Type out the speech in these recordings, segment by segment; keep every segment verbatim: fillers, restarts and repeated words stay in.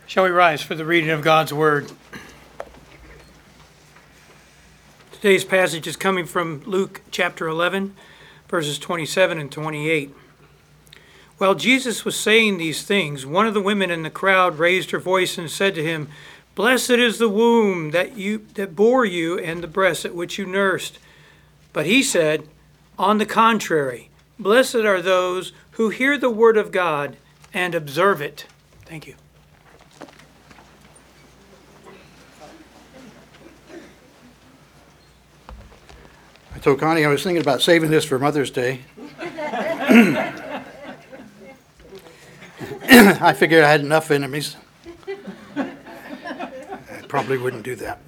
Shall we rise for the reading of God's Word? Today's passage is coming from Luke chapter eleven, verses twenty-seven and twenty-eight. While Jesus was saying these things, one of the women in the crowd raised her voice and said to him, "Blessed is the womb that you that bore you and the breast at which you nursed." But he said, "On the contrary, blessed are those who hear the word of God and observe it." Thank you. I told Connie I was thinking about saving this for Mother's Day. I figured I had enough enemies. I probably wouldn't do that.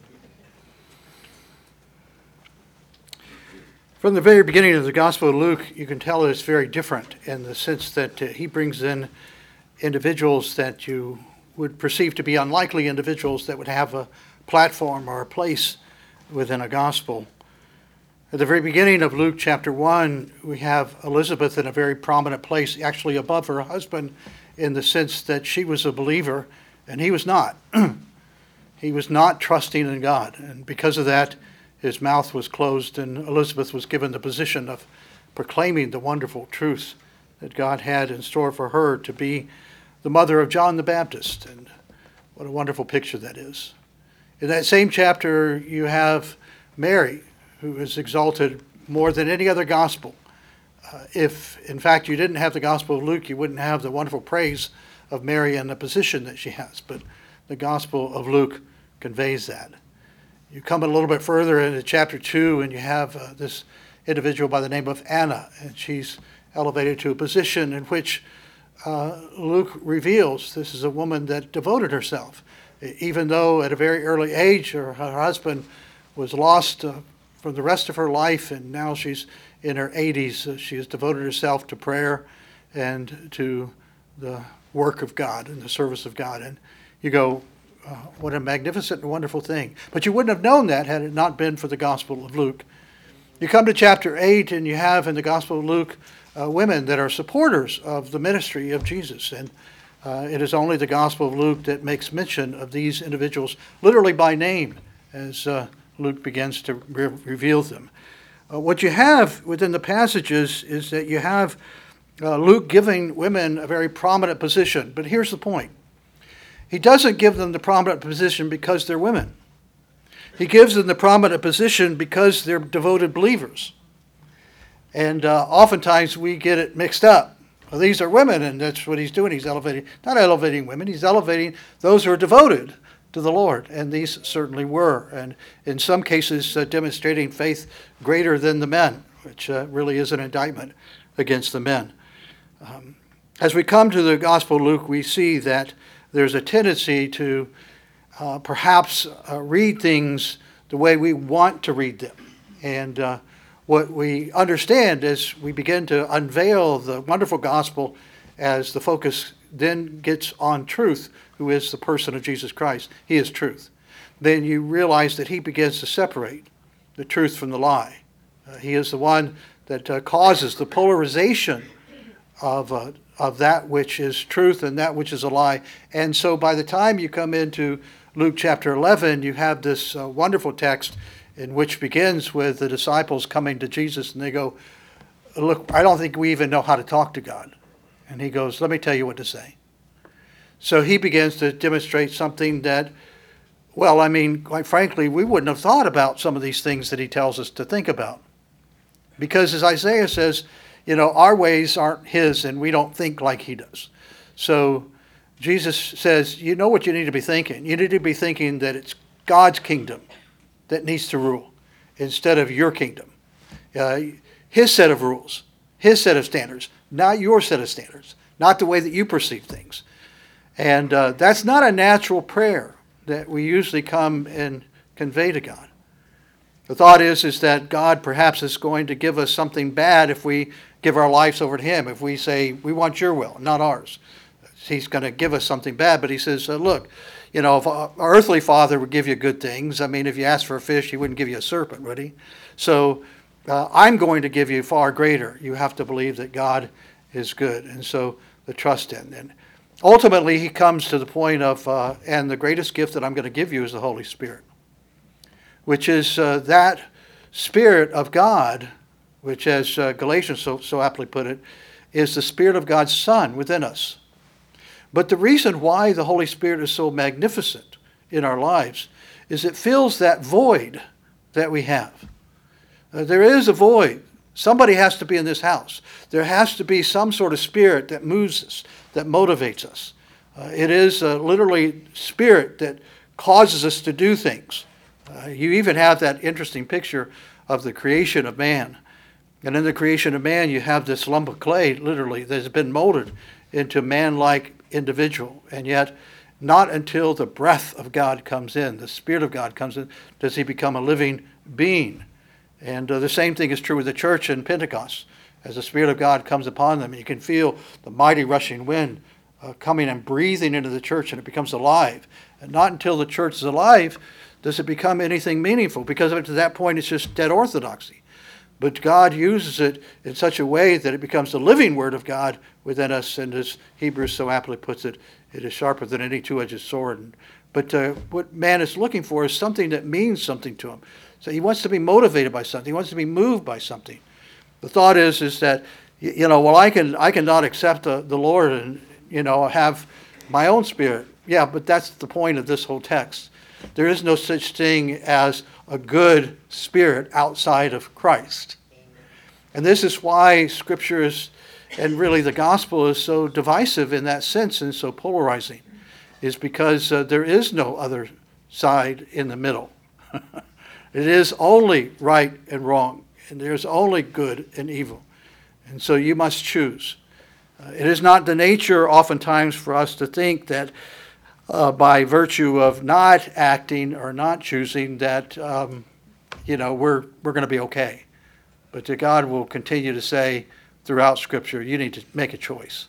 From the very beginning of the Gospel of Luke, you can tell that it's very different in the sense that uh, he brings in individuals that you would perceive to be unlikely individuals that would have a platform or a place within a gospel. At the very beginning of Luke chapter one, we have Elizabeth in a very prominent place, actually above her husband, in the sense that she was a believer and he was not. He was not trusting in God, and because of that, his mouth was closed, and Elizabeth was given the position of proclaiming the wonderful truth that God had in store for her to be the mother of John the Baptist. And what a wonderful picture that is. In that same chapter, you have Mary, who is exalted more than any other gospel. Uh, if, in fact, you didn't have the Gospel of Luke, you wouldn't have the wonderful praise of Mary and the position that she has. But the Gospel of Luke conveys that. You come a little bit further into chapter two, and you have uh, this individual by the name of Anna, and she's elevated to a position in which uh, Luke reveals this is a woman that devoted herself. Even though at a very early age her, her husband was lost uh, for the rest of her life, and now she's in her eighties. Uh, she has devoted herself to prayer and to the work of God and the service of God. And you go, uh, what a magnificent and wonderful thing. But you wouldn't have known that had it not been for the Gospel of Luke. You come to chapter eight, and you have in the Gospel of Luke uh, women that are supporters of the ministry of Jesus. And uh, it is only the Gospel of Luke that makes mention of these individuals, literally by name, as uh, Luke begins to re- reveal them. Uh, what you have within the passages is that you have uh, Luke giving women a very prominent position. But here's the point. He doesn't give them the prominent position because they're women. He gives them the prominent position because they're devoted believers. And uh, oftentimes we get it mixed up. Well, these are women, and that's what he's doing. He's elevating, not elevating women, he's elevating those who are devoted to the Lord, and these certainly were, and in some cases uh, demonstrating faith greater than the men, which uh, really is an indictment against the men. Um, as we come to the Gospel of Luke, we see that there's a tendency to uh, perhaps uh, read things the way we want to read them, and uh, what we understand as we begin to unveil the wonderful gospel as the focus then gets on truth, who is the person of Jesus Christ. He is truth. Then you realize that he begins to separate the truth from the lie. Uh, he is the one that uh, causes the polarization of uh, of that which is truth and that which is a lie. And so by the time you come into Luke chapter eleven, you have this uh, wonderful text in which begins with the disciples coming to Jesus, and they go, "Look, I don't think we even know how to talk to God." And he goes, "Let me tell you what to say." So he begins to demonstrate something that, well, I mean, quite frankly, we wouldn't have thought about some of these things that he tells us to think about. Because as Isaiah says, you know, our ways aren't his, and we don't think like he does. So Jesus says, you know what you need to be thinking? You need to be thinking that it's God's kingdom that needs to rule instead of your kingdom. Uh, his set of rules, his set of standards, not your set of standards, not the way that you perceive things. And uh, that's not a natural prayer that we usually come and convey to God. The thought is, is that God perhaps is going to give us something bad if we give our lives over to him. If we say, we want your will, not ours. He's going to give us something bad. But he says, uh, look, you know, if our earthly father would give you good things, I mean, if you asked for a fish, he wouldn't give you a serpent, would he? So uh, I'm going to give you far greater. You have to believe that God is good. And so the trust in. And ultimately, he comes to the point of, uh, and the greatest gift that I'm going to give you is the Holy Spirit, which is uh, that Spirit of God, which, as uh, Galatians so, so aptly put it, is the Spirit of God's Son within us. But the reason why the Holy Spirit is so magnificent in our lives is it fills that void that we have. Uh, there is a void. Somebody has to be in this house. There has to be some sort of spirit that moves us, that motivates us. Uh, it is uh, literally spirit that causes us to do things. Uh, you even have that interesting picture of the creation of man. And in the creation of man, you have this lump of clay, literally, that has been molded into man-like individual. And yet, not until the breath of God comes in, the Spirit of God comes in, does he become a living being. And uh, the same thing is true with the church in Pentecost. As the Spirit of God comes upon them, you can feel the mighty rushing wind uh, coming and breathing into the church, and it becomes alive. And not until the church is alive does it become anything meaningful, because up to that point it's just dead orthodoxy. But God uses it in such a way that it becomes the living Word of God within us, and as Hebrews so aptly puts it, it is sharper than any two-edged sword. But uh, what man is looking for is something that means something to him. So he wants to be motivated by something. He wants to be moved by something. The thought is, is that, you know, well, I can I cannot accept the, the Lord and, you know, have my own spirit. Yeah, but that's the point of this whole text. There is no such thing as a good spirit outside of Christ. And this is why Scripture is, and really the gospel is so divisive in that sense and so polarizing, is because uh, there is no other side in the middle. It is only right and wrong, and there's only good and evil. And so you must choose. Uh, it is not the nature oftentimes for us to think that uh, by virtue of not acting or not choosing that, um, you know, we're, we're going to be okay. But that God will continue to say throughout Scripture, you need to make a choice.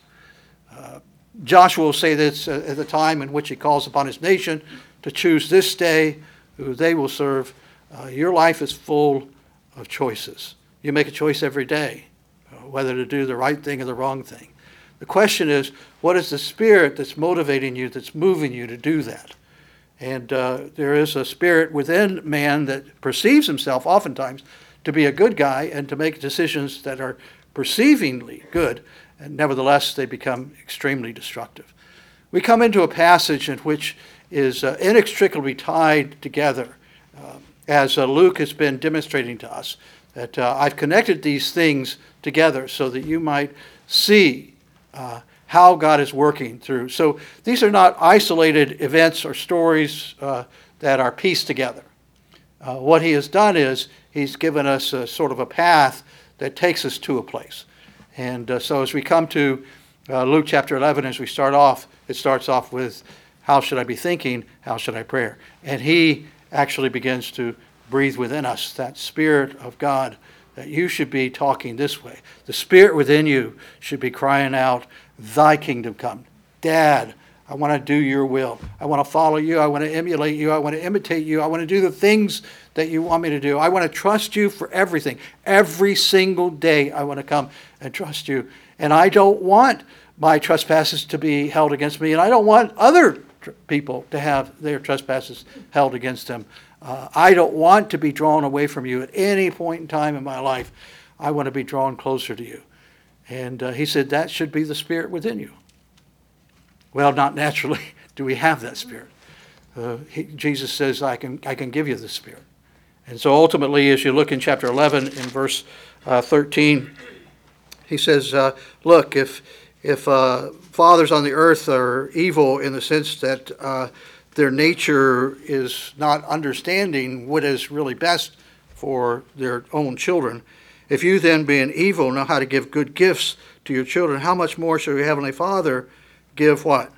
Uh, Joshua will say this uh, at the time in which he calls upon his nation to choose this day who they will serve. Uh, your life is full of choices. You make a choice every day, uh, whether to do the right thing or the wrong thing. The question is, what is the spirit that's motivating you, that's moving you to do that? And uh, there is a spirit within man that perceives himself oftentimes to be a good guy and to make decisions that are perceivingly good, and nevertheless they become extremely destructive. We come into a passage in which is uh, inextricably tied together, uh, as uh, Luke has been demonstrating to us, that uh, I've connected these things together so that you might see uh, how God is working through. So these are not isolated events or stories uh, that are pieced together. Uh, what he has done is he's given us a sort of a path that takes us to a place. And uh, so as we come to uh, Luke chapter eleven, as we start off, it starts off with, how should I be thinking? How should I pray? And he actually begins to breathe within us that Spirit of God, that you should be talking this way. The Spirit within you should be crying out, thy kingdom come. Dad, I want to do your will. I want to follow you. I want to emulate you. I want to imitate you. I want to do the things that you want me to do. I want to trust you for everything. Every single day I want to come and trust you. And I don't want my trespasses to be held against me. And I don't want other tr- people to have their trespasses held against them. Uh, I don't want to be drawn away from you at any point in time in my life. I want to be drawn closer to you. And uh, he said that should be the Spirit within you. Well, not naturally do we have that Spirit. Uh, he, Jesus says, I can, I can give you the Spirit. And so ultimately, as you look in chapter eleven, in verse uh, thirteen, he says, uh, look, if, if uh, fathers on the earth are evil in the sense that uh, their nature is not understanding what is really best for their own children, if you then, being evil, know how to give good gifts to your children, how much more shall your Heavenly Father give what?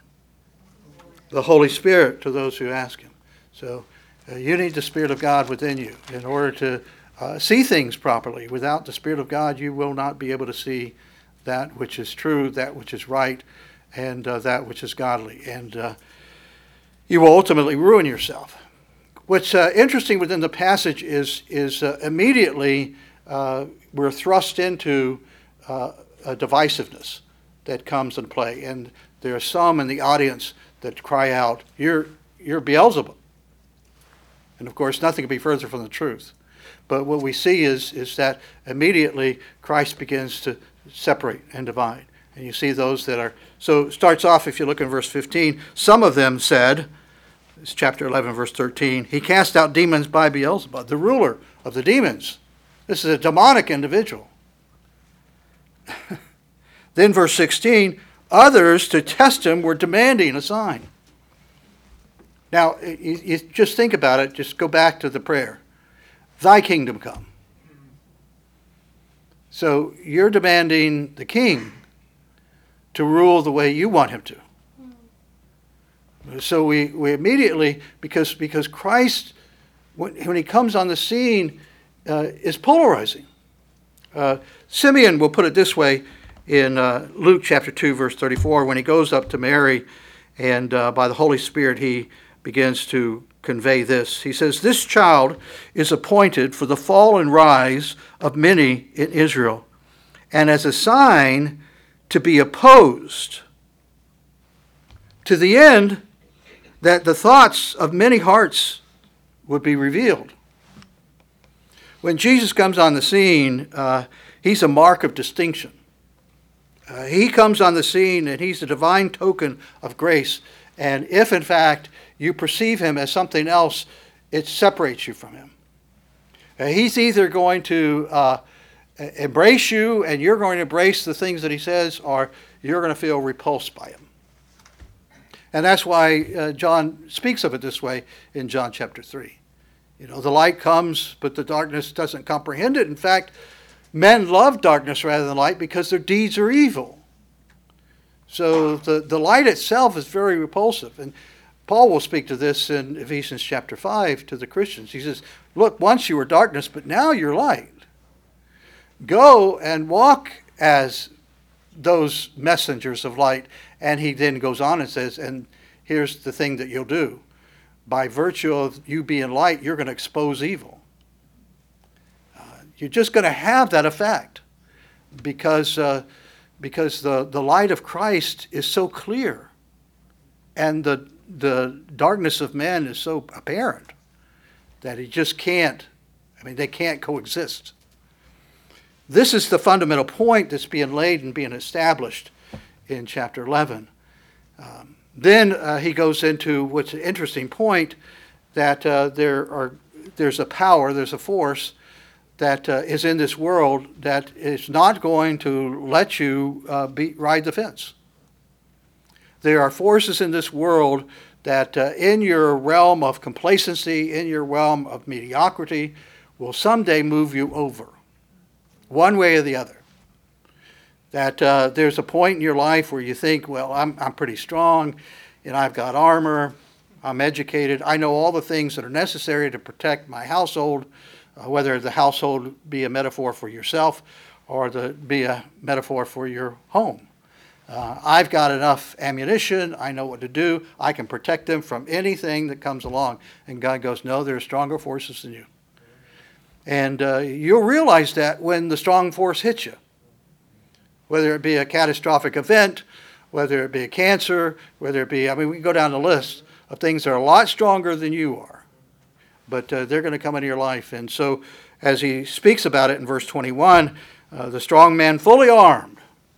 The Holy Spirit to those who ask Him. So uh, you need the Spirit of God within you in order to uh, see things properly. Without the Spirit of God, you will not be able to see that which is true, that which is right, and uh, that which is godly. And uh, you will ultimately ruin yourself. What's uh, interesting within the passage is, is uh, immediately uh, we're thrust into uh, a divisiveness that comes into play. And there are some in the audience that cry out, you're, you're Beelzebub. And of course, nothing could be further from the truth. But what we see is, is that immediately Christ begins to separate and divide. And you see those that are, so it starts off, if you look in verse fifteen, some of them said, it's chapter eleven, verse thirteen, he cast out demons by Beelzebub, the ruler of the demons. This is a demonic individual. Then verse sixteen, others to test him were demanding a sign. Now, you, you just think about it, just go back to the prayer. Thy kingdom come. So you're demanding the king to rule the way you want him to. So we, we immediately, because, because Christ, when, when he comes on the scene, uh, is polarizing. Uh, Simeon will put it this way in uh, Luke chapter two, verse thirty-four, when he goes up to Mary and uh, by the Holy Spirit he begins to convey this. He says, this child is appointed for the fall and rise of many in Israel, and as a sign to be opposed, to the end that the thoughts of many hearts would be revealed. When Jesus comes on the scene, uh, he's a mark of distinction. Uh, he comes on the scene and he's a divine token of grace. And if in fact you perceive him as something else, it separates you from him. Uh, he's either going to uh, embrace you and you're going to embrace the things that he says, or you're going to feel repulsed by him. And that's why uh, John speaks of it this way in John chapter three. You know, the light comes, but the darkness doesn't comprehend it. In fact, men love darkness rather than light because their deeds are evil. So the, the light itself is very repulsive. And Paul will speak to this in Ephesians chapter five to the Christians. He says, look, once you were darkness, but now you're light. Go and walk as those messengers of light. And he then goes on and says, and here's the thing that you'll do. By virtue of you being light, you're going to expose evil. Uh, you're just going to have that effect because, uh, because the, the light of Christ is so clear and the, the darkness of men is so apparent that he just can't, I mean, they can't coexist. This is the fundamental point that's being laid and being established in chapter eleven. Um, then uh, he goes into what's an interesting point, that uh, there are there's a power, there's a force that uh, is in this world that is not going to let you uh, be, ride the fence. There are forces in this world that uh, in your realm of complacency, in your realm of mediocrity, will someday move you over, one way or the other. That uh, there's a point in your life where you think, well, I'm, I'm pretty strong, and I've got armor, I'm educated, I know all the things that are necessary to protect my household, uh, whether the household be a metaphor for yourself or the, be a metaphor for your home. Uh, I've got enough ammunition, I know what to do, I can protect them from anything that comes along. And God goes, no, there are stronger forces than you. And uh, you'll realize that when the strong force hits you. Whether it be a catastrophic event, whether it be a cancer, whether it be, I mean, we can go down the list of things that are a lot stronger than you are. But uh, they're going to come into your life. And so as he speaks about it in verse twenty-one, uh, the strong man fully armed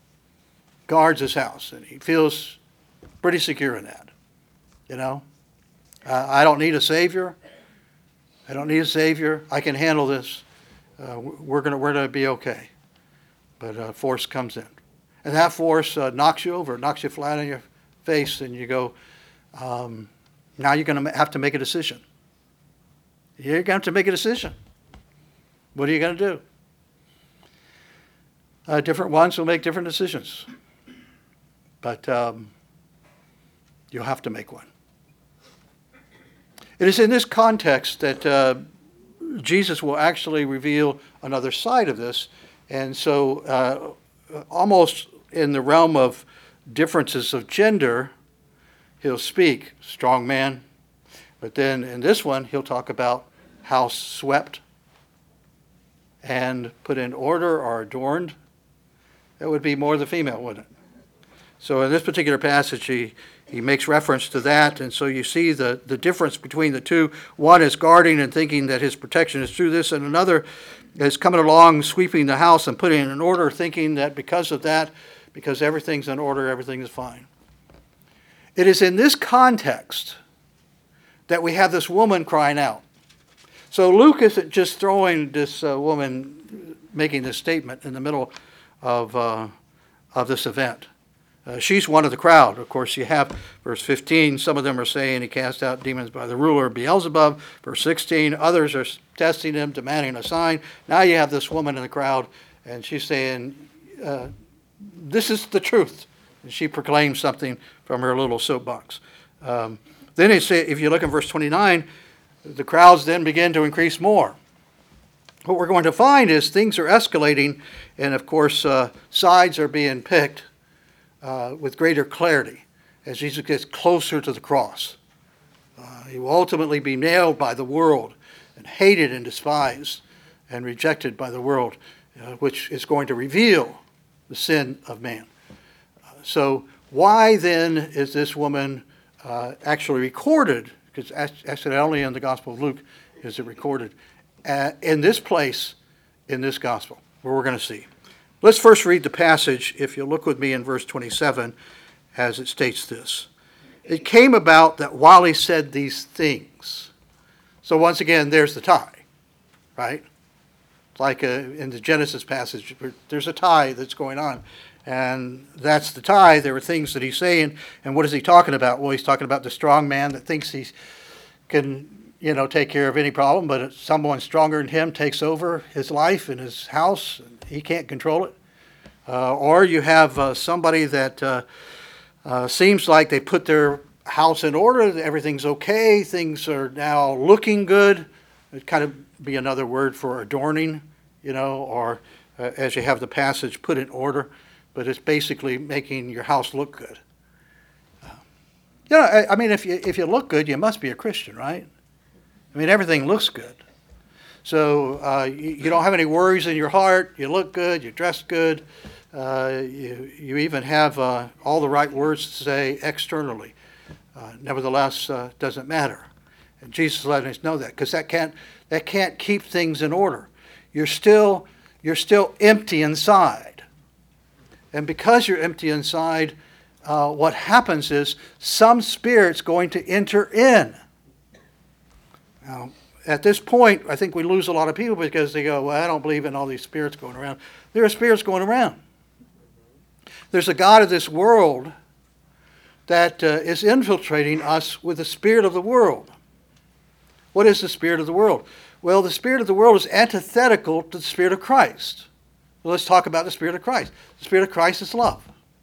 guards his house. And he feels pretty secure in that. You know, uh, I don't need a savior. I don't need a savior. I can handle this. Uh, we're going to we're going to be okay. But uh, force comes in. And that force uh, knocks you over, knocks you flat on your face, and you go, um, now you're going to have to make a decision. You're going to have to make a decision. What are you going to do? Uh, different ones will make different decisions. But um, you'll have to make one. It is in this context that uh, Jesus will actually reveal another side of this. And so uh, almost in the realm of differences of gender, he'll speak strong man. But then in this one, he'll talk about house swept and put in order or adorned. That would be more the female, wouldn't it? So in this particular passage, he, he makes reference to that, and so you see the, the difference between the two. One is guarding and thinking that his protection is through this, and another is coming along, sweeping the house and putting it in order, thinking that because of that, because everything's in order, everything is fine. It is in this context that we have this woman crying out. So Luke isn't just throwing this uh, woman making this statement in the middle of, uh, of this event. Uh, she's one of the crowd. Of course, you have verse fifteen. Some of them are saying he cast out demons by the ruler Beelzebub. Verse sixteen, others are testing him, demanding a sign. Now you have this woman in the crowd, and she's saying, uh, this is the truth. And she proclaims something from her little soapbox. Um, then it say, if you look in verse twenty-nine, the crowds then begin to increase more. What we're going to find is things are escalating, and of course, uh, sides are being picked uh, with greater clarity as Jesus gets closer to the cross. Uh, he will ultimately be nailed by the world and hated and despised and rejected by the world, uh, which is going to reveal the sin of man. Uh, so why then is this woman uh, actually recorded? Because actually only in the Gospel of Luke is it recorded uh, in this place, in this Gospel, where we're going to see. Let's first read the passage, if you'll look with me in verse twenty-seven, as it states this. It came about that while he said these things. So once again, there's the tie, right? Like uh, in the Genesis passage, there's a tie that's going on. And that's the tie. There are things that he's saying. And what is he talking about? Well, he's talking about the strong man that thinks he can, you know, take care of any problem, but someone stronger than him takes over his life and his house. And he can't control it. Uh, or you have uh, somebody that uh, uh, seems like they put their house in order. Everything's okay. Things are now looking good. It'd kind of be another word for adorning, you know, or uh, as you have the passage, put in order. But it's basically making your house look good. Uh, you know, I, I mean, if you if you look good, you must be a Christian, right? I mean, everything looks good. So uh, you, you don't have any worries in your heart. You look good. You dress good. Uh, you you even have uh, all the right words to say externally. Uh, nevertheless, uh, doesn't matter. And Jesus is letting us know that, because that can't that can't keep things in order. You're still you're still empty inside. And because you're empty inside, uh, what happens is some spirit's going to enter in. Now, at this point, I think we lose a lot of people because they go, well, I don't believe in all these spirits going around. There are spirits going around. There's a god of this world that uh, is infiltrating us with the spirit of the world. What is the spirit of the world? Well, the spirit of the world is antithetical to the spirit of Christ. Well, let's talk about the Spirit of Christ. The Spirit of Christ is love.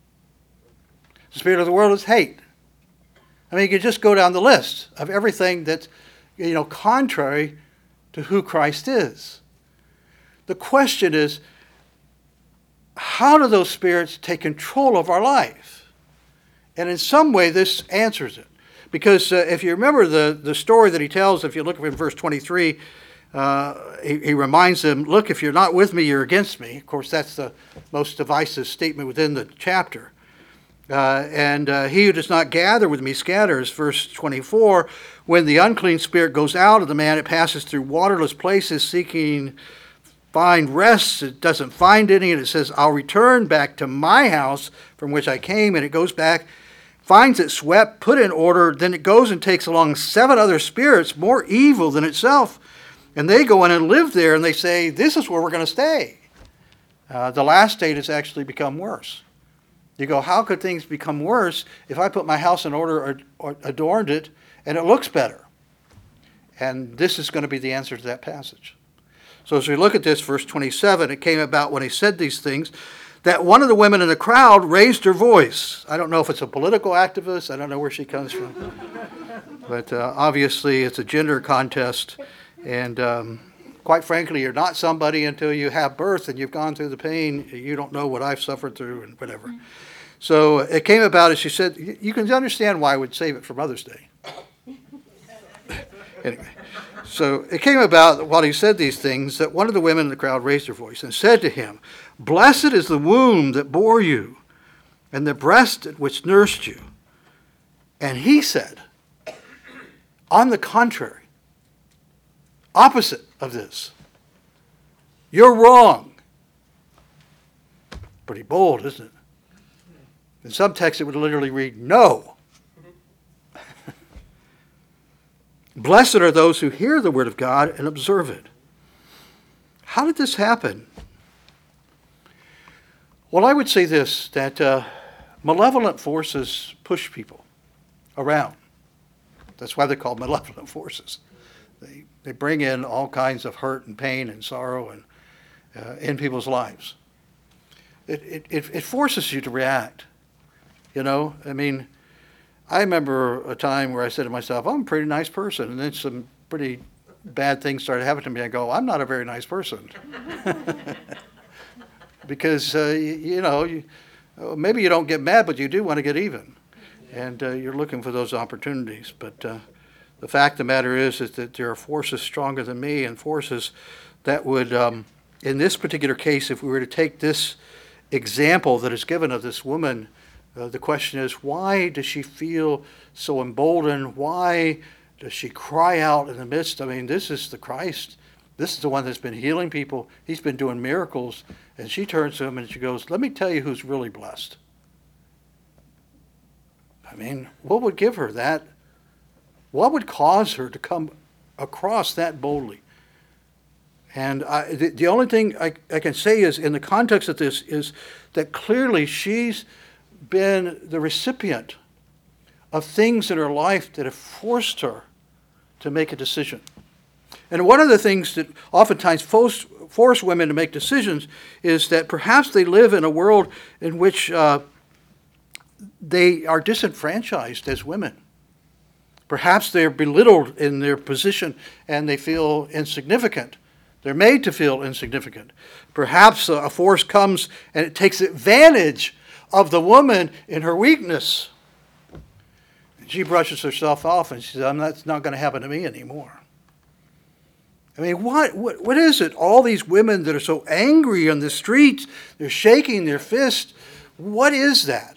The spirit of the world is hate. I mean, you could just go down the list of everything that's, you know, contrary to who Christ is. The question is, how do those spirits take control of our life? And in some way, this answers it. Because uh, if you remember the, the story that he tells, if you look in verse twenty-three, Uh, he, he reminds them, look, if you're not with me, you're against me. Of course, that's the most divisive statement within the chapter. Uh, and uh, he who does not gather with me scatters. Verse twenty-four, when the unclean spirit goes out of the man, it passes through waterless places seeking find rest. It doesn't find any, and it says, I'll return back to my house from which I came. And it goes back, finds it swept, put in order. Then it goes and takes along seven other spirits more evil than itself. And they go in and live there, and they say, this is where we're going to stay. Uh, the last state has actually become worse. You go, how could things become worse if I put my house in order or, or adorned it, and it looks better? And this is going to be the answer to that passage. So as we look at this, verse twenty-seven, it came about when he said these things, that one of the women in the crowd raised her voice. I don't know if it's a political activist. I don't know where she comes from. But uh, obviously it's a gender contest. And um, quite frankly, you're not somebody until you have birth and you've gone through the pain. You don't know what I've suffered through and whatever. So it came about, as she said, you can understand why I would save it for Mother's Day. Anyway, so it came about while he said these things that one of the women in the crowd raised her voice and said to him, blessed is the womb that bore you and the breast which nursed you. And he said, on the contrary, opposite of this, you're wrong. Pretty bold, isn't it? In some texts it would literally read, no. Blessed are those who hear the word of God and observe it. How did this happen? Well, I would say this, that uh, malevolent forces push people around. That's why they're called malevolent forces. They, they bring in all kinds of hurt and pain and sorrow and uh, in people's lives. It, it, it forces you to react. You know, I mean, I remember a time where I said to myself, I'm a pretty nice person. And then some pretty bad things started happening to me. I go, I'm not a very nice person. Because, uh, you, you know, you, maybe you don't get mad, but you do want to get even. And uh, you're looking for those opportunities. But uh, the fact of the matter is, is that there are forces stronger than me and forces that would, um, in this particular case, if we were to take this example that is given of this woman, uh, the question is, why does she feel so emboldened? Why does she cry out in the midst? I mean, this is the Christ. This is the one that's been healing people. He's been doing miracles. And she turns to him and she goes, let me tell you who's really blessed. I mean, what would give her that? What would cause her to come across that boldly? And I, the, the only thing I, I can say is, in the context of this, is that clearly she's been the recipient of things in her life that have forced her to make a decision. And one of the things that oftentimes force, force women to make decisions is that perhaps they live in a world in which uh, they are disenfranchised as women. Perhaps they're belittled in their position and they feel insignificant. They're made to feel insignificant. Perhaps a force comes and it takes advantage of the woman in her weakness. And she brushes herself off and she says, that's not going to happen to me anymore. I mean, what, what what is it? All these women that are so angry on the streets, they're shaking their fists. What is that?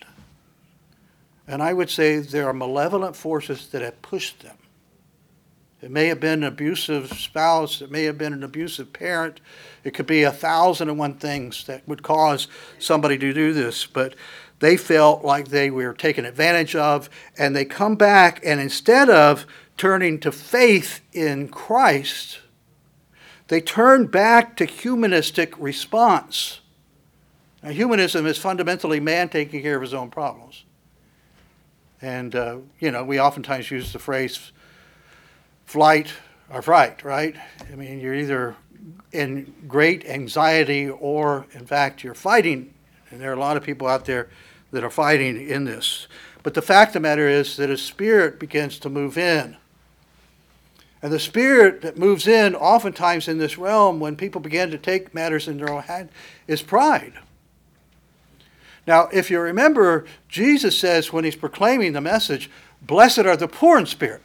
And I would say there are malevolent forces that have pushed them. It may have been an abusive spouse. It may have been an abusive parent. It could be a thousand and one things that would cause somebody to do this. But they felt like they were taken advantage of, and they come back, and instead of turning to faith in Christ, they turn back to humanistic response. Now, humanism is fundamentally man taking care of his own problems. And, uh, you know, we oftentimes use the phrase flight or fright, right? I mean, you're either in great anxiety or, in fact, you're fighting. And there are a lot of people out there that are fighting in this. But the fact of the matter is that a spirit begins to move in. And the spirit that moves in oftentimes in this realm when people begin to take matters in their own hand is pride. Now, if you remember, Jesus says when he's proclaiming the message, blessed are the poor in spirit.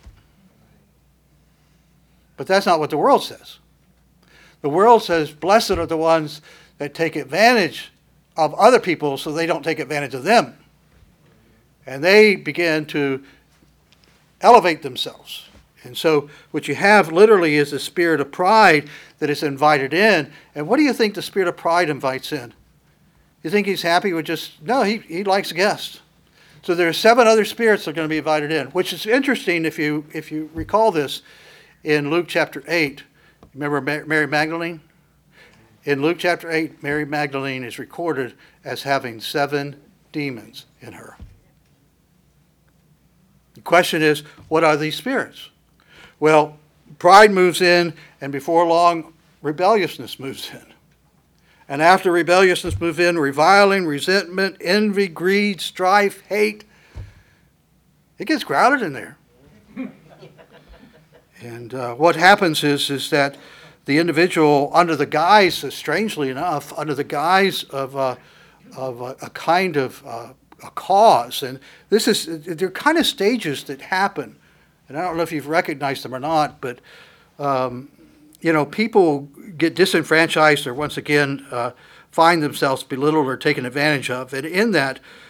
But that's not what the world says. The world says blessed are the ones that take advantage of other people so they don't take advantage of them. And they begin to elevate themselves. And so what you have literally is a spirit of pride that is invited in. And what do you think the spirit of pride invites in? You think he's happy with just, no, he, he likes guests. So there are seven other spirits that are going to be invited in, which is interesting if you if you recall this in Luke chapter eight. Remember Mary Magdalene? In Luke chapter eight, Mary Magdalene is recorded as having seven demons in her. The question is, what are these spirits? Well, pride moves in, and before long, rebelliousness moves in. And after rebelliousness moves in, reviling, resentment, envy, greed, strife, hate. It gets crowded in there. And uh, what happens is, is that the individual, under the guise, uh, strangely enough, under the guise of, uh, of a, a kind of uh, a cause, and this is, there are kind of stages that happen. And I don't know if you've recognized them or not, but, um, you know, people get disenfranchised or once again uh, find themselves belittled or taken advantage of. And in that,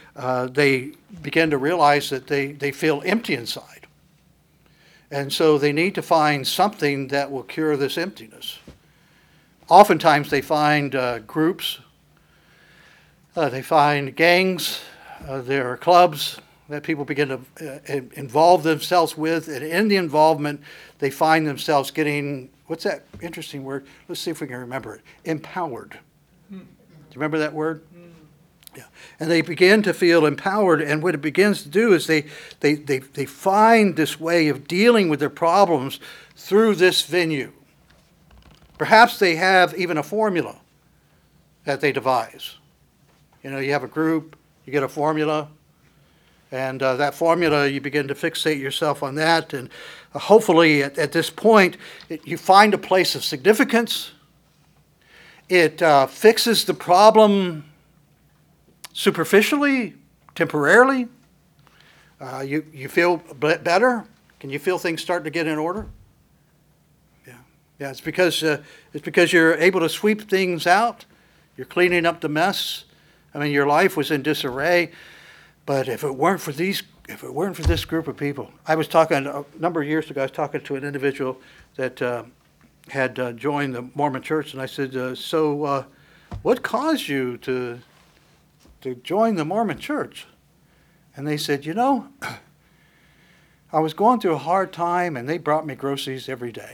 uh, they begin to realize that they, they feel empty inside. And so they need to find something that will cure this emptiness. Oftentimes they find uh, groups, uh, they find gangs, uh, there are clubs that people begin to uh, involve themselves with, and in the involvement they find themselves getting, what's that interesting word? Let's see if we can remember it. Empowered. Do you remember that word? Yeah. And they begin to feel empowered, and what it begins to do is they, they, they, they find this way of dealing with their problems through this venue. Perhaps they have even a formula that they devise. You know, you have a group, you get a formula, and uh, that formula, you begin to fixate yourself on that, and uh, hopefully at, at this point, it, you find a place of significance. It uh, fixes the problem superficially, temporarily. Uh, you, you feel better? Can you feel things start to get in order? Yeah, yeah. It's because uh, it's because you're able to sweep things out. You're cleaning up the mess. I mean, your life was in disarray. But if it weren't for these, if it weren't for this group of people, I was talking a number of years ago. I was talking to an individual that uh, had uh, joined the Mormon Church, and I said, uh, "So, uh, what caused you to?" to join the Mormon Church?" And they said, "You know, I was going through a hard time, and they brought me groceries every day."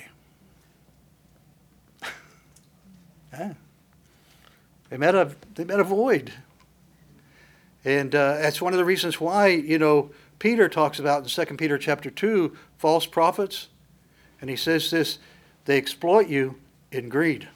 Yeah. They met a they met a void, and uh, that's one of the reasons why, you know, Peter talks about in Second Peter chapter two false prophets, and he says this: they exploit you in greed.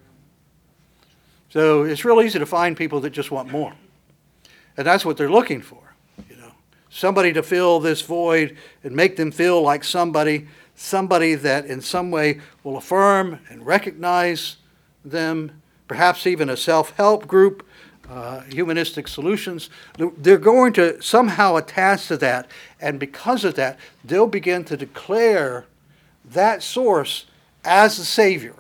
So it's real easy to find people that just want more. And that's what they're looking for, you know. Somebody to fill this void and make them feel like somebody, somebody that in some way will affirm and recognize them, perhaps even a self-help group, uh, humanistic solutions. They're going to somehow attach to that, and because of that, they'll begin to declare that source as the Savior.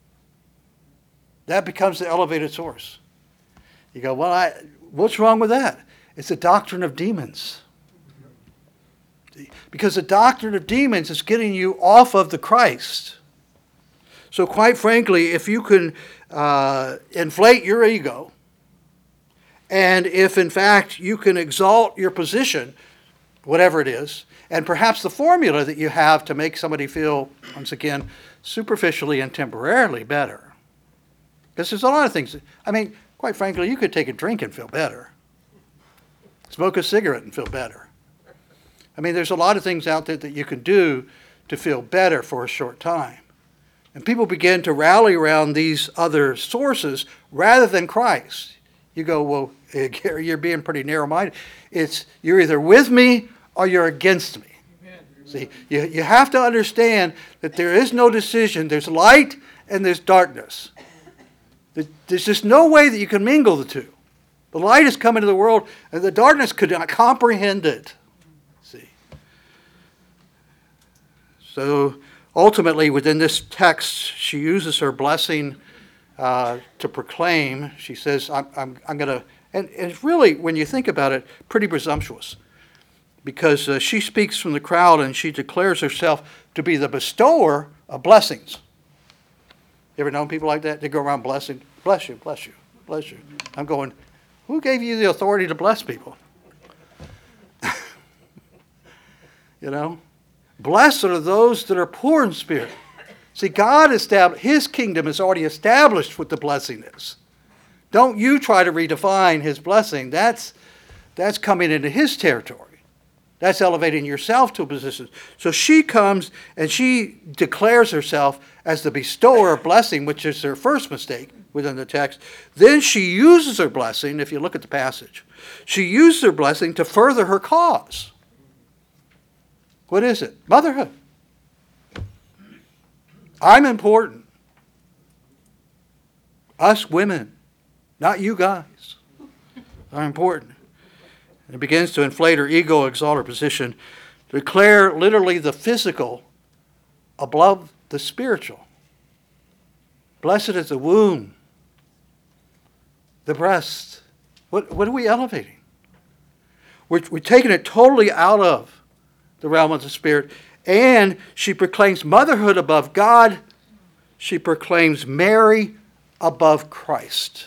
That becomes the elevated source. You go, well, I... what's wrong with that? It's a doctrine of demons. Because the doctrine of demons is getting you off of the Christ. So quite frankly, if you can uh, inflate your ego, and if in fact you can exalt your position, whatever it is, and perhaps the formula that you have to make somebody feel, once again, superficially and temporarily better. Because there's a lot of things, I mean, quite frankly, you could take a drink and feel better. Smoke a cigarette and feel better. I mean, there's a lot of things out there that you can do to feel better for a short time. And people begin to rally around these other sources rather than Christ. You go, well, Gary, you're being pretty narrow-minded. It's you're either with me or you're against me. Amen. See, you, you have to understand that there is no decision. There's light and there's darkness. There's just no way that you can mingle the two. The light has come into the world, and the darkness could not comprehend it. See? So ultimately, within this text, she uses her blessing uh, to proclaim. She says, I'm, I'm, I'm going to, and, and it's really, when you think about it, pretty presumptuous. Because uh, she speaks from the crowd, and she declares herself to be the bestower of blessings. You ever known people like that? They go around blessing. Bless you, bless you, bless you. I'm going, who gave you the authority to bless people? You know? Blessed are those that are poor in spirit. See, God established, His kingdom is already established what the blessing is. Don't you try to redefine His blessing. That's, that's coming into His territory. That's elevating yourself to a position. So she comes and she declares herself as the bestower of blessing, which is her first mistake within the text. Then she uses her blessing, if you look at the passage, she uses her blessing to further her cause. What is it? Motherhood. I'm important. Us women, not you guys, are important. And it begins to inflate her ego, exalt her position, declare literally the physical above the spiritual. Blessed is the womb, the breast. What, what are we elevating? We're, we're taking it totally out of the realm of the Spirit. And she proclaims motherhood above God. She proclaims Mary above Christ.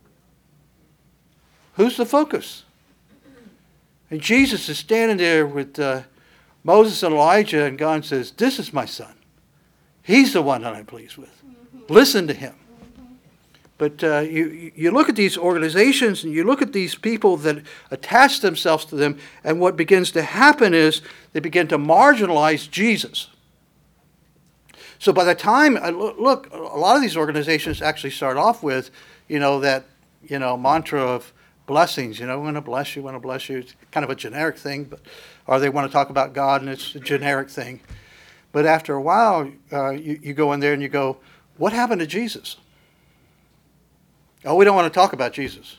Who's the focus? And Jesus is standing there with uh, Moses and Elijah, and God says, this is my son. He's the one that I'm pleased with. Mm-hmm. Listen to him. Mm-hmm. But uh, you, you look at these organizations and you look at these people that attach themselves to them, and what begins to happen is they begin to marginalize Jesus. So by the time, look, a lot of these organizations actually start off with, you know, that, you know, mantra of blessings. You know, we want to bless you, want to bless you. It's kind of a generic thing, but or they want to talk about God, and it's a generic thing. But after a while, uh, you, you go in there and you go, what happened to Jesus? Oh, we don't want to talk about Jesus.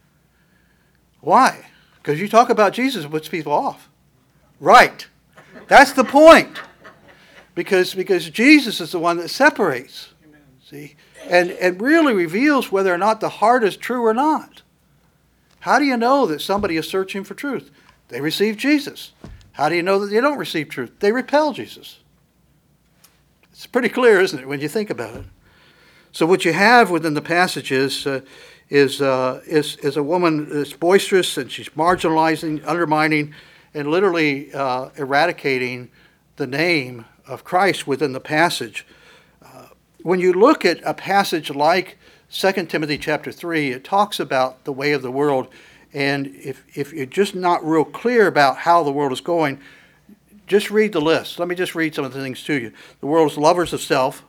Why? Because you talk about Jesus, it puts people off. Right. That's the point. Because because Jesus is the one that separates. See? And, and really reveals whether or not the heart is true or not. How do you know that somebody is searching for truth? They receive Jesus. How do you know that they don't receive truth? They repel Jesus. It's pretty clear, isn't it, when you think about it? So what you have within the passage is, uh, is, uh, is, is a woman that's boisterous, and she's marginalizing, undermining, and literally uh, eradicating the name of Christ within the passage. Uh, when you look at a passage like Second Timothy chapter three, it talks about the way of the world. And if, if you're just not real clear about how the world is going, just read the list. Let me just read some of the things to you. The world is lovers of self.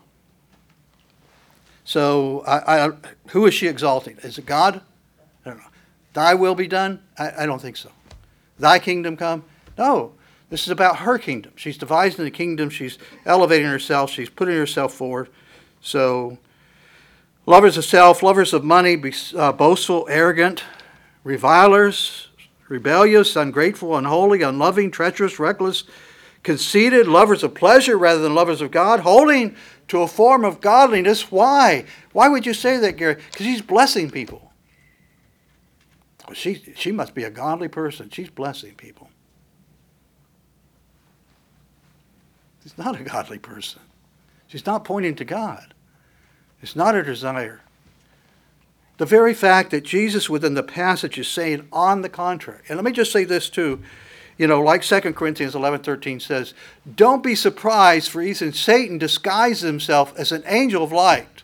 So I, I, who is she exalting? Is it God? I don't know. Thy will be done? I, I don't think so. Thy kingdom come? No. This is about her kingdom. She's devising the kingdom. She's elevating herself. She's putting herself forward. So, lovers of self, lovers of money, uh, boastful, arrogant, revilers, rebellious, ungrateful, unholy, unloving, treacherous, reckless, conceited, lovers of pleasure rather than lovers of God, holding to a form of godliness. Why? Why would you say that, Gary? Because he's blessing people. Well, she, she must be a godly person. She's blessing people. She's not a godly person. She's not pointing to God. It's not her desire. The very fact that Jesus within the passage is saying on the contrary. And let me just say this too. You know, like Second Corinthians eleven thirteen says, don't be surprised, for even Satan disguises himself as an angel of light,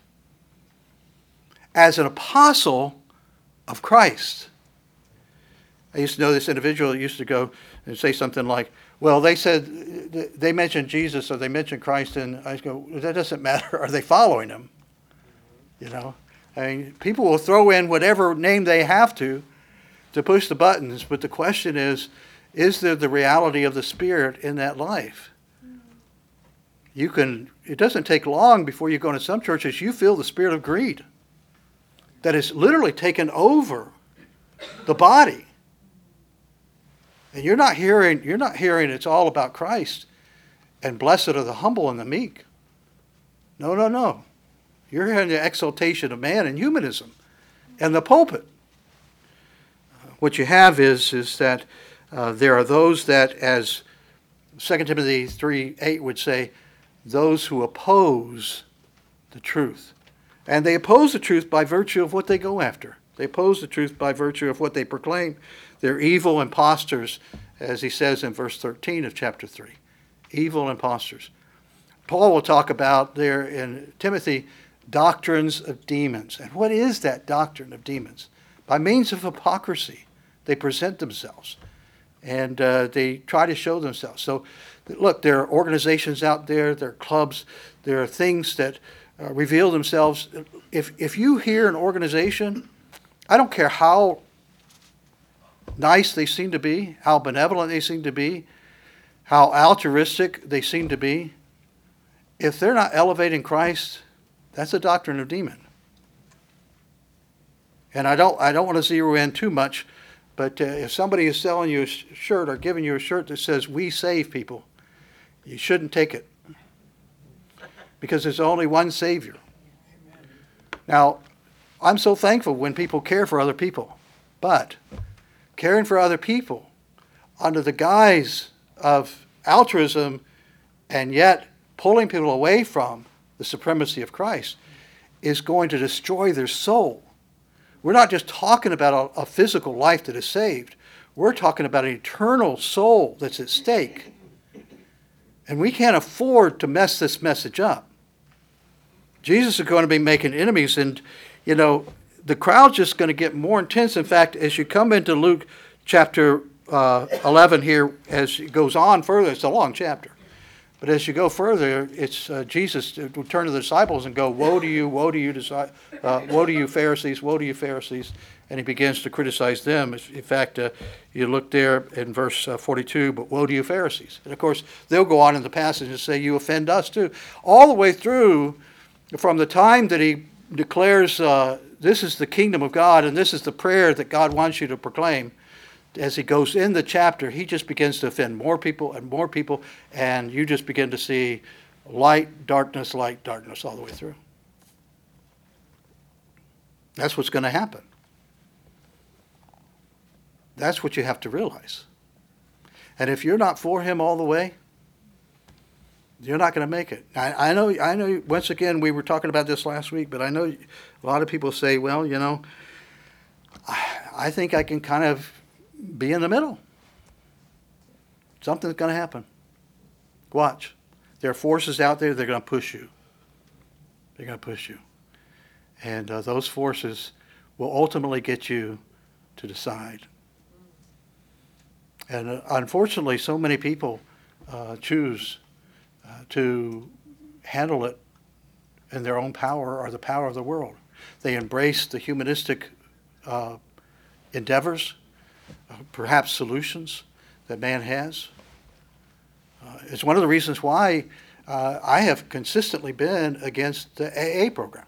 as an apostle of Christ. I used to know this individual that used to go and say something like, well, they said, they mentioned Jesus or they mentioned Christ, and I go, that doesn't matter. Are they following him? You know, I mean, people will throw in whatever name they have to to push the buttons, but the question is, is there the reality of the Spirit in that life? You can, it doesn't take long before you go into some churches, you feel the spirit of greed that has literally taken over the body. And you're not hearing, you're not hearing it's all about Christ and blessed are the humble and the meek. No, no, no. You're hearing the exaltation of man and humanism and the pulpit. What you have is, is that uh, there are those that, as Second Timothy three eight would say, those who oppose the truth. And they oppose the truth by virtue of what they go after. They oppose the truth by virtue of what they proclaim. They're evil impostors, as he says in verse thirteen of chapter three. Evil impostors. Paul will talk about there in Timothy doctrines of demons. And what is that doctrine of demons? By means of hypocrisy, they present themselves and uh, they try to show themselves. So, look, there are organizations out there, there are clubs, there are things that uh, reveal themselves. If if you hear an organization, I don't care how nice they seem to be, how benevolent they seem to be, how altruistic they seem to be, if they're not elevating Christ, that's a doctrine of demon. And I don't I don't want to zero in too much, but uh, if somebody is selling you a shirt or giving you a shirt that says, "We save people," you shouldn't take it. Because there's only one Savior. Now, I'm so thankful when people care for other people. But caring for other people under the guise of altruism and yet pulling people away from the supremacy of Christ is going to destroy their soul. We're not just talking about a, a physical life that is saved. We're talking about an eternal soul that's at stake. And we can't afford to mess this message up. Jesus is going to be making enemies, and, you know, the crowd's just going to get more intense. In fact, as you come into Luke chapter uh, eleven here, as it goes on further, it's a long chapter. But as you go further, it's uh, Jesus will turn to the disciples and go, "Woe to you, woe to you, uh, woe to you Pharisees, woe to you Pharisees." And he begins to criticize them. In fact, uh, you look there in verse uh, forty-two, "But woe to you Pharisees." And of course, they'll go on in the passage and say, "You offend us too." All the way through, from the time that he declares, uh, this is the kingdom of God and this is the prayer that God wants you to proclaim, as he goes in the chapter, he just begins to offend more people and more people, and you just begin to see light, darkness, light, darkness all the way through. That's what's going to happen. That's what you have to realize. And if you're not for him all the way, you're not going to make it. I, I know, I know, once again, we were talking about this last week, but I know a lot of people say, well, you know, I, I think I can kind of be in the middle. Something's going to happen. Watch. There are forces out there that are going to push you. They're going to push you. And uh, those forces will ultimately get you to decide. And uh, unfortunately, so many people uh, choose uh, to handle it in their own power or the power of the world. They embrace the humanistic uh, endeavors, uh, perhaps solutions that man has. Uh, it's one of the reasons why uh, I have consistently been against the A A program.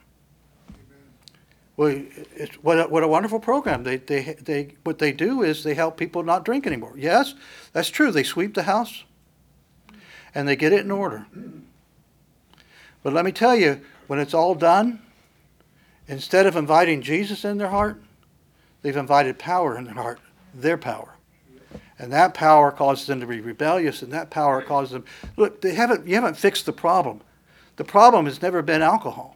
Well, it's, what a, what a wonderful program. They, they, they, what they do is they help people not drink anymore. Yes, that's true. They sweep the house and they get it in order. But let me tell you, when it's all done, instead of inviting Jesus in their heart, they've invited power in their heart, their power. And that power causes them to be rebellious, and that power causes them... Look, they haven't, you haven't fixed the problem. The problem has never been alcohol.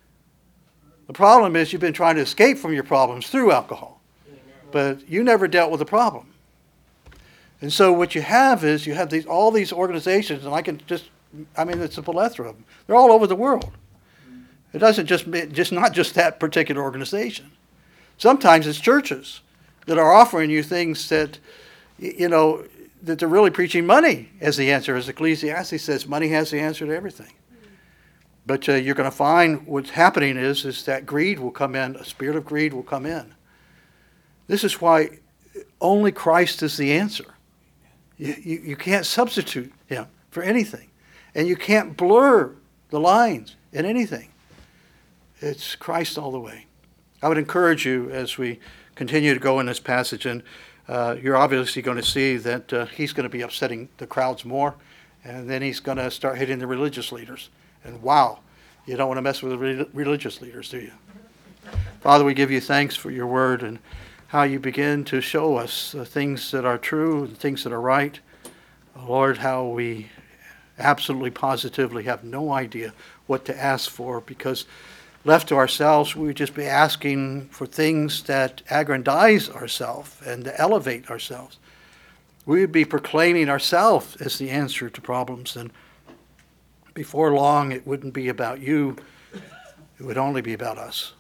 The problem is you've been trying to escape from your problems through alcohol. But you never dealt with the problem. And so what you have is you have these all these organizations, and I can just... I mean, it's a plethora of them. They're all over the world. It doesn't just... just not just that particular organization. Sometimes it's churches that are offering you things that, you know, that they're really preaching money as the answer. As Ecclesiastes says, money has the answer to everything. But uh, you're going to find what's happening is, is that greed will come in, a spirit of greed will come in. This is why only Christ is the answer. You, you, you can't substitute him for anything. And you can't blur the lines in anything. It's Christ all the way. I would encourage you as we continue to go in this passage, and uh, you're obviously going to see that uh, he's going to be upsetting the crowds more, and then he's going to start hitting the religious leaders. And wow, you don't want to mess with the re- religious leaders, do you? Father, we give you thanks for your word and how you begin to show us the things that are true and things that are right. Lord, how we absolutely positively have no idea what to ask for, because left to ourselves, we would just be asking for things that aggrandize ourselves and to elevate ourselves. We would be proclaiming ourselves as the answer to problems, and before long, it wouldn't be about you. It would only be about us.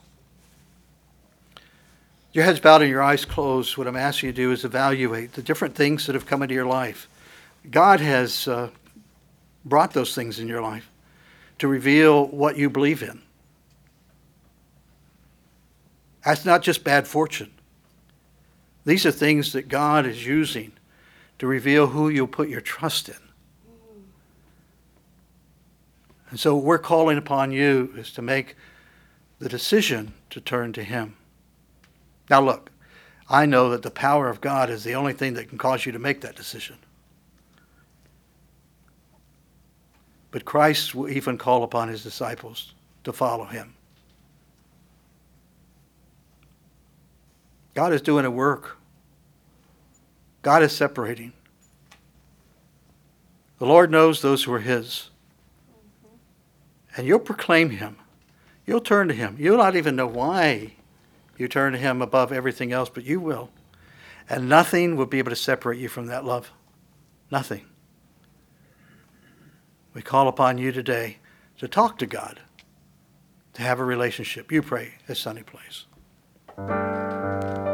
Your heads bowed and your eyes closed. What I'm asking you to do is evaluate the different things that have come into your life. God has uh, brought those things in your life to reveal what you believe in. That's not just bad fortune. These are things that God is using to reveal who you'll put your trust in. And so what we're calling upon you is to make the decision to turn to him. Now look, I know that the power of God is the only thing that can cause you to make that decision. But Christ will even call upon his disciples to follow him. God is doing a work. God is separating. The Lord knows those who are his. And you'll proclaim him. You'll turn to him. You'll not even know why you turn to him above everything else, but you will. And nothing will be able to separate you from that love. Nothing. We call upon you today to talk to God, to have a relationship. You pray as Sonny plays.